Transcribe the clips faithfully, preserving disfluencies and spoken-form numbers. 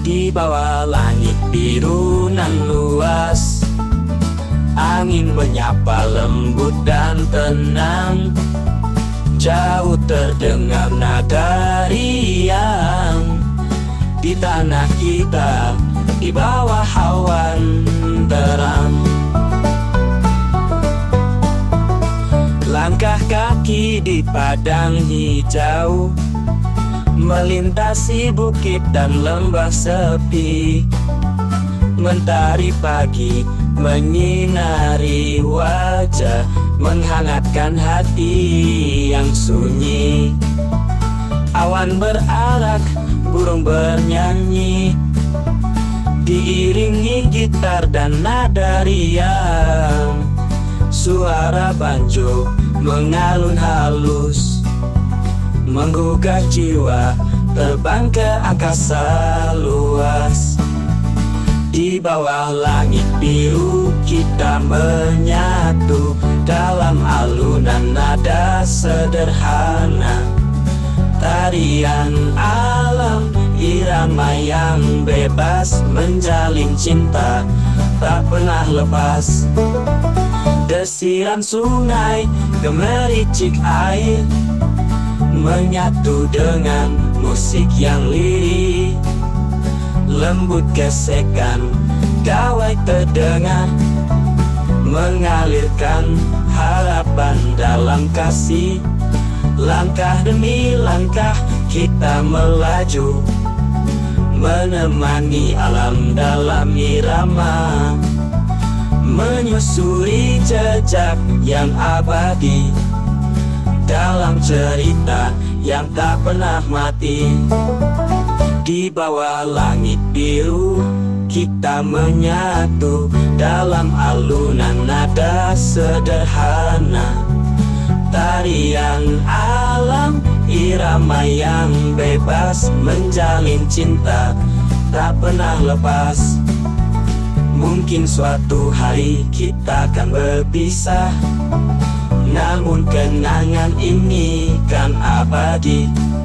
Di bawah langit biru nan luas, angin menyapa lembut dan tenang. Jauh terdengar nada riang di tanah kita, di bawah awan terang. Langkah kaki di padang hijau, melintasi bukit dan lembah sepi. Mentari pagi menyinari wajah, menghangatkan hati yang sunyi. Awan berarak, burung bernyanyi, diiringi gitar dan nada riang. Suara banjo mengalun halus, menggugah jiwa, terbang ke angkasa luas. Di bawah langit biru kita menyatu dalam alunan nada sederhana. Tarian alam, irama yang bebas, menjalin cinta tak pernah lepas. Desiran sungai, gemericik air, menyatu dengan musik yang lirih. Lembut gesekan gawai terdengar, mengalirkan harapan dalam kasih. Langkah demi langkah kita melaju, menemani alam dalam irama, menyusuri jejak yang abadi dalam cerita yang tak pernah mati. Di bawah langit biru kita menyatu dalam alunan nada sederhana. Tarian alam, irama yang bebas, menjalin cinta tak pernah lepas. Mungkin suatu hari kita akan berpisah, namun kenangan ini kan abadi.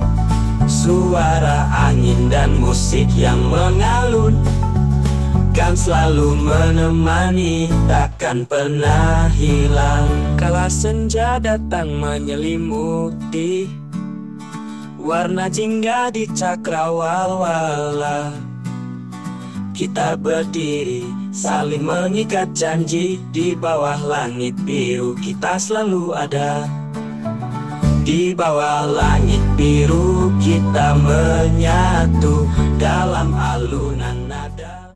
Suara angin dan musik yang mengalun kan selalu menemani, takkan pernah hilang. Kala senja datang menyelimuti, warna jingga di cakrawala. Kita berdiri saling mengikat janji, di bawah langit biru kita selalu ada. Di bawah langit biru kita menyatu dalam alunan nada.